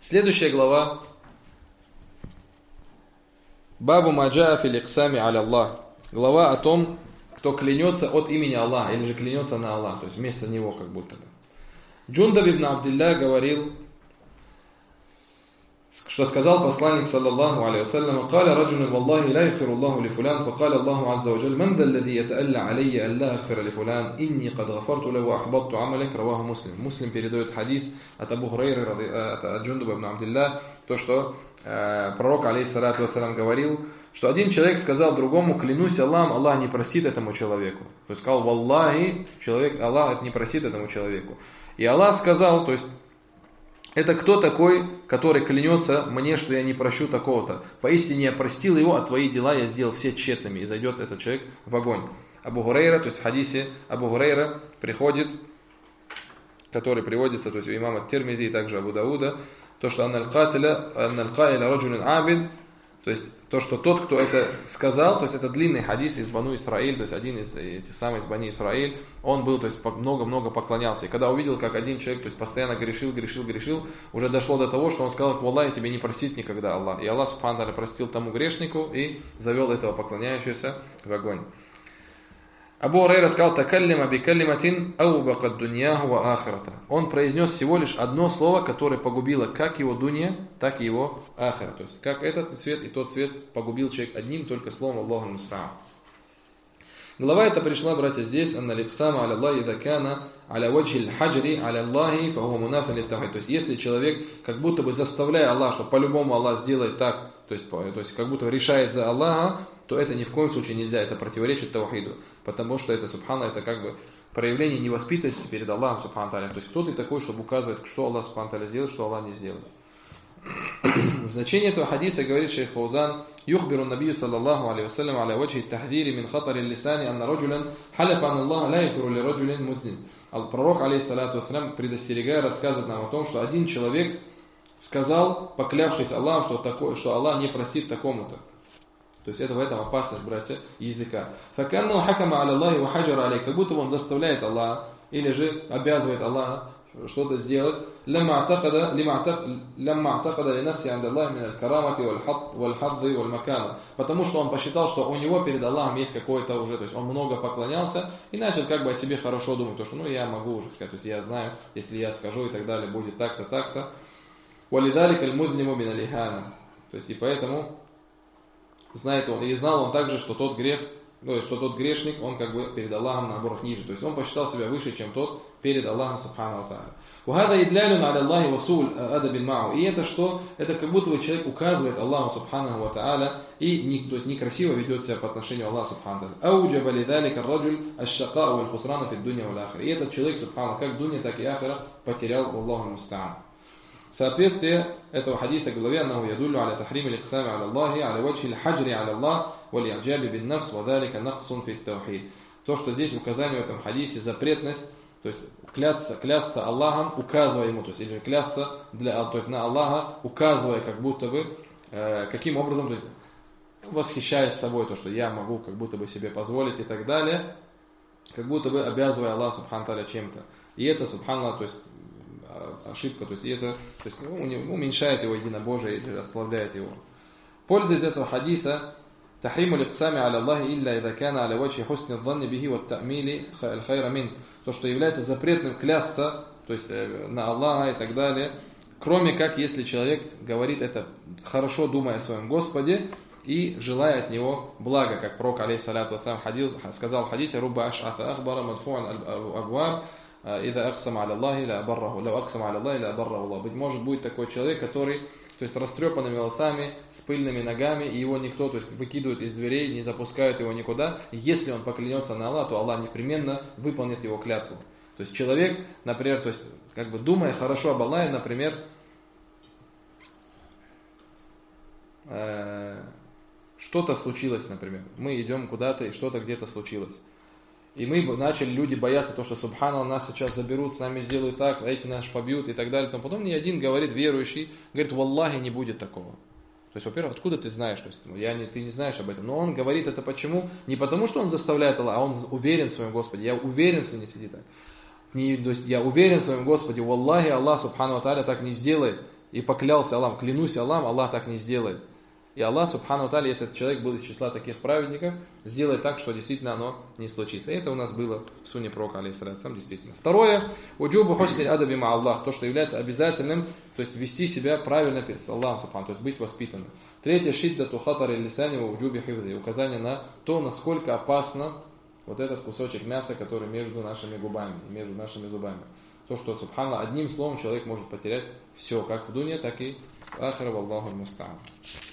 Следующая глава. Бабу маджа фил иксами аля Аллах. Глава о том, кто клянется от имени Аллаха, или же клянется на Аллах, то есть вместо него как будто бы. Джундаб ибн Абдилля говорил, что сказал посланник саллаллаху алейхи вассалям: «Каля раджулин валлахи ла яхфиру Аллаху ли фулян, факаля Аллаху азза ва джаль, ман даллади ятаалля алейя алла ахфира ли фулян, инни кад гафарту лаху ахбатту амалик», раваху Муслим. Муслим передает хадис от Абу Хурайры, от Джундаба ибн Абдилля, то, что пророк алейхиссалату вассалям говорил, что один человек сказал другому: «Клянусь Аллахом, Аллах не простит этому человеку». То есть сказал: «Валлахи, человек, Аллах не простит этому человеку». И Аллах сказал, то есть, это кто такой, который клянется мне, что я не прощу такого-то? Поистине я простил его, а твои дела я сделал все тщетными. И зайдет этот человек в огонь. Абу Хурайра, то есть в хадисе Абу Хурайра приходит, который приводится, то есть у имама Тирмизи и также Абу Дауда, то, что анналь каиля раджулин абид, то есть то, что тот, кто это сказал, то есть это длинный хадис из Бану Исраиль, то есть один из этих самых из Бани Исраиль, он был, то есть много-много поклонялся. И когда увидел, как один человек, то есть постоянно грешил, уже дошло до того, что он сказал: «Валлахи, тебе не простит никогда Аллах». И Аллах субхану ва тааля простил тому грешнику и завел этого поклоняющегося в огонь. Абу Хурайра сказал: «Такаллима бикаллиматин аубакат дуньяху ва ахирата». Он произнес всего лишь одно слово, которое погубило как его дунья, так и его ахира. То есть, как этот свет и тот свет погубил человек одним только словом Аллаху муста'ан. Глава эта пришла, братья, здесь: «Анна ликсама аля Аллахи дакана аля ваджхи хаджри аля Аллахи фаху мунафин литтахид». То есть, если человек как будто бы заставляя Аллаха, что по-любому Аллах сделает так, то есть как будто решает за Аллаха, то это ни в коем случае нельзя, это противоречит таухиду, потому что это, субхана, это как бы проявление невоспитанности перед Аллахом, субхану тааля. То есть кто ты такой, чтобы указывать, что Аллах, субхану тааля, сделает, что Аллах не сделает. Значение этого хадиса, говорит шейх Фаузан: «Юхбиру набию саллаллаху алейхи вассалям аля ваджхи тахдири мин хатари лисани анна раджулян халяфа ан Аллах ла яфиру ли раджулин музнин». Пророк, алейхиссалату вассалям, предостерегая, рассказывает нам о том, что один человек сказал, поклявшись Аллахом, что Аллах не простит такому-то. То есть это в этом опасность, братья, языка. «Факанну хакама аля Аллахи ва хаджара алей», как будто он заставляет Аллаха или же обязывает Аллаха что-то сделать. «Лямма атакада линафси анда Аллахи мин аль-карамати валь-хадди валь-макана». Потому что он посчитал, что у него перед Аллахом есть какое-то уже, то есть он много поклонялся и начал как бы о себе хорошо думать, то что я могу уже сказать, то есть я знаю, если я скажу и так далее, будет так-то, так-то. «Валидалика аль-музниму мин аль-ихана». То есть и поэтому знает он, и знал он также, что тот грех, то есть что тот грешник, он как бы перед Аллахом наоборот ниже. То есть он посчитал себя выше, чем тот перед Аллахом субхану ва тааля. «Вахада идлялюн аля Аллахи васуль адабин мау». И это что? Это как будто бы человек указывает Аллаху субхану ва тааля и то есть некрасиво ведет себя по отношению к Аллаху субхану ва тааля. «Ауджаба лидалика раджуль аш-шакау валь-хусрана фид дунья валь-ахира». И этот человек, субхану, как дунья, так и ахира, потерял Аллаху муста'ан. Соответствие этого хадиса главе: «Аннаху ядуллю аля тахрими ликсами аля Аллахи аля ваджхи хаджри аля Аллах валь и'джаби бин нафс ва далика нахсун фит таухид». То, что здесь указание в этом хадисе запретность, то есть клясться Аллахом, указывая ему, то есть или клясться то есть на Аллаха, указывая как будто бы каким образом, то есть восхищаясь собой, то, что я могу как будто бы себе позволить и так далее, как будто бы обязывая Аллаха субхану тааля чем-то. И это, субханаллах, то есть ошибка, то есть это уменьшает его единобожие или ослабляет его. Польза из этого хадиса: «Тахриму ликсами аля Аллахи илля ида кана аля ваджхи хусни дданни бихи ва та'мили аль-хайра мин». То, что является запретным клясться, то есть на Аллаха и так далее, кроме как если человек говорит это хорошо, думая о своем Господе и желая от него блага, как пророк алейхиссалату вассалям сказал в хадисе: «Рубба аш'ата ахбара мадфу'ан абвар ида аксама аля Аллахи ла абарраху, ла аксама аля Аллахи ла абарраху Аллах». Быть может, будет такой человек, который, то есть растрепанными волосами, с пыльными ногами, и его никто, то есть выкидывает из дверей, не запускают его никуда. Если он поклянется на Аллаха, то Аллах непременно выполнит его клятву. То есть человек, например, то есть как бы думая хорошо об Аллахе, например, что-то случилось, например, мы идем куда-то и что-то где-то случилось. И мы начали, люди бояться то, что субханаллах, нас сейчас заберут, с нами сделают так, эти нас побьют и так далее. Потом ни один говорит, верующий, говорит: «Валлахи, не будет такого». То есть, во-первых, откуда ты знаешь? То есть, ты не знаешь об этом. Но он говорит это почему? Не потому, что он заставляет Аллаха, а он уверен в своем Господе. Я уверен, что не сиди так. То есть, я уверен в своем Господе, валлахи, Аллах субхану ва тааля так не сделает. и поклялся Аллахом, клянусь Аллахом, Аллах так не сделает. И Аллах, субхану тааля, если этот человек будет из числа таких праведников, сделает так, что действительно оно не случится. И это у нас было в сунне пророка, алейхиссалату вассалям, действительно. Второе, уджубу хусни адаби ма Аллах, то, что является обязательным, то есть вести себя правильно перед Аллахом, субхану, то есть быть воспитанным. Третье, шиддату хатари лисани ва уджуби хифзи, указание на то, насколько опасно вот этот кусочек мяса, который между нашими губами, между нашими зубами. То, что, субханаллах, одним словом человек может потерять все, как в дуне, так и в ахире, валлаху муста'ан.